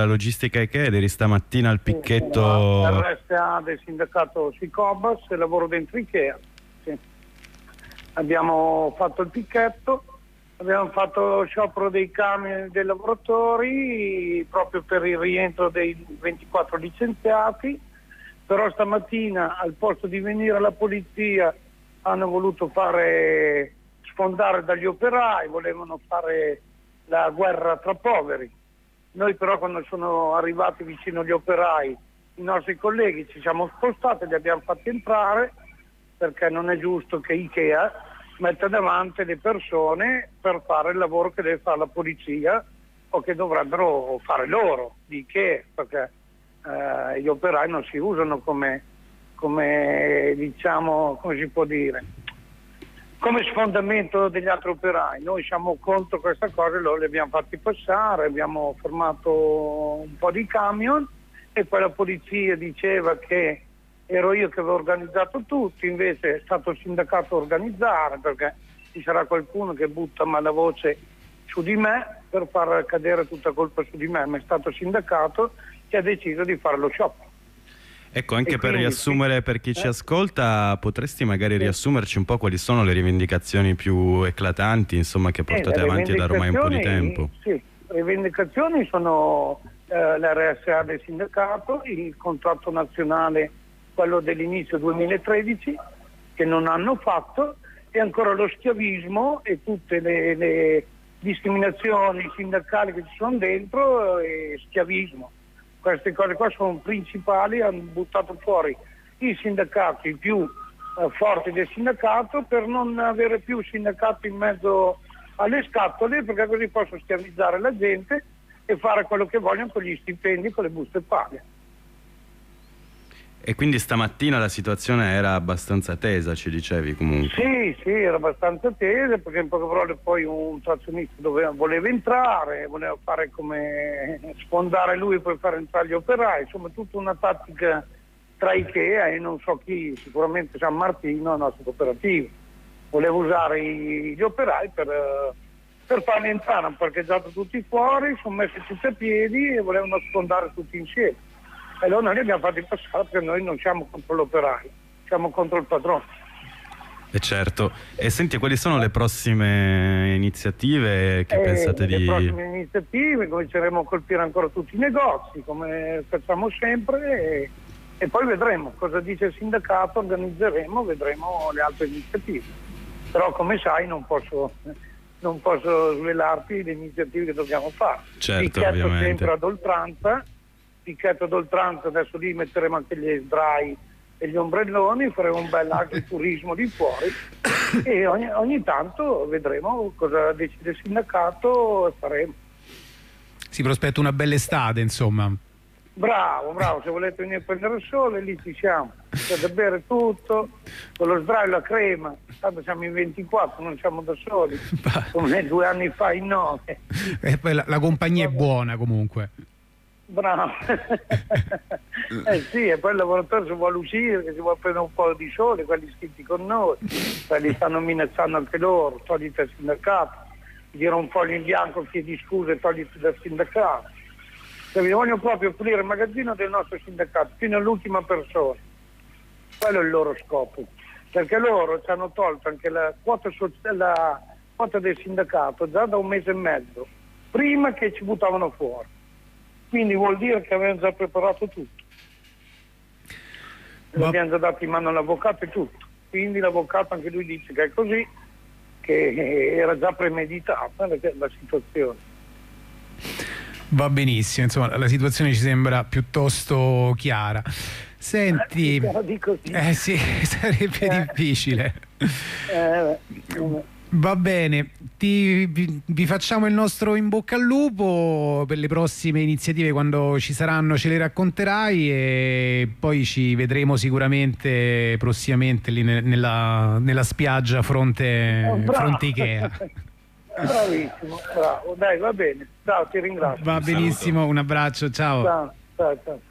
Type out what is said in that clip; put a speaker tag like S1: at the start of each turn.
S1: La logistica Ikea ed eri stamattina al picchetto...
S2: RSA del sindacato Sicobas e lavoro dentro Ikea. Sì. Abbiamo fatto il picchetto, abbiamo fatto lo sciopero dei camion dei lavoratori proprio per il rientro dei 24 licenziati, però stamattina al posto di venire la polizia hanno voluto sfondare dagli operai, volevano fare la guerra tra poveri. Noi però quando sono arrivati vicino agli operai i nostri colleghi ci siamo spostati, li abbiamo fatti entrare, perché non è giusto che Ikea metta davanti le persone per fare il lavoro che deve fare la polizia o che dovrebbero fare loro di Ikea, perché gli operai non si usano come diciamo, come si può dire, come sfondamento degli altri operai. Noi siamo contro questa cosa, loro li abbiamo fatti passare, abbiamo fermato un po' di camion e poi la polizia diceva che ero io che avevo organizzato tutto, invece è stato il sindacato a organizzare, perché ci sarà qualcuno che butta malavoce su di me per far cadere tutta colpa su di me, ma è stato il sindacato che ha deciso di fare lo sciopero.
S1: Ecco, anche per riassumere per chi ci ascolta, potresti magari riassumerci un po' quali sono le rivendicazioni più eclatanti, insomma, che portate avanti da ormai un po' di tempo?
S2: Sì, le rivendicazioni sono l'RSA del sindacato, il contratto nazionale, quello dell'inizio 2013, che non hanno fatto, e ancora lo schiavismo e tutte le discriminazioni sindacali che ci sono dentro, e schiavismo. Queste cose qua sono principali, hanno buttato fuori i sindacati più forti del sindacato per non avere più sindacato in mezzo alle scatole, perché così possono schiavizzare la gente e fare quello che vogliono con gli stipendi e con le buste paga.
S1: E quindi stamattina la situazione era abbastanza tesa, ci dicevi comunque?
S2: Sì, era abbastanza tesa, perché in poche parole poi un trazionista voleva entrare, voleva fare come sfondare lui e poi far entrare gli operai, insomma tutta una tattica tra Ikea e non so chi, sicuramente San Martino, il nostro cooperativo. Voleva usare gli operai per farli entrare, hanno parcheggiato tutti fuori, sono messi tutti a piedi e volevano sfondare tutti insieme. E allora noi li abbiamo fatti passare, perché noi non siamo contro l'operaio, siamo contro il padrone.
S1: E certo. E senti, quali sono le prossime iniziative che pensate di...
S2: Le prossime iniziative cominceremo a colpire ancora tutti i negozi, come facciamo sempre, e poi vedremo cosa dice il sindacato, organizzeremo, vedremo le altre iniziative. Però come sai non posso svelarti le iniziative che dobbiamo fare.
S1: Certo, ovviamente.
S2: Sempre ad oltranza, picchetto d'oltranza, adesso lì metteremo anche gli sdrai e gli ombrelloni, faremo un bel agriturismo di fuori e ogni tanto vedremo cosa decide il sindacato e faremo.
S3: Si prospetta una bella estate, insomma.
S2: Bravo, se volete venire a prendere il sole lì ci siamo, c'è da bere tutto, con lo sdrai e la crema, tanto siamo in 24, non siamo da soli, come 2 anni fa in 9.
S3: E poi la compagnia è buona comunque.
S2: Bravo. Sì, e poi il lavoratore si vuole uscire, che si vuole prendere un po' di sole, quelli iscritti con noi, quelli stanno minacciando anche loro, togliti dal sindacato, dire un foglio in bianco, chiedi scusa e togliti dal sindacato. Cioè, vi voglio proprio pulire il magazzino del nostro sindacato fino all'ultima persona, quello è il loro scopo, perché loro ci hanno tolto anche la quota del sindacato già da 1 mese e mezzo, prima che ci buttavano fuori. Quindi vuol dire che avevano già preparato tutto. Abbiamo già dato in mano all'avvocato e tutto. Quindi l'avvocato anche lui dice che è così, che era già premeditata la situazione.
S3: Va benissimo, insomma la situazione ci sembra piuttosto chiara. Senti, sì, sarebbe difficile. Va bene, vi facciamo il nostro in bocca al lupo per le prossime iniziative, quando ci saranno ce le racconterai e poi ci vedremo sicuramente prossimamente lì nella spiaggia fronte Ikea.
S2: Bravissimo, bravo, dai, va bene, ciao, ti ringrazio.
S3: Va benissimo, un abbraccio, ciao.
S2: Ciao.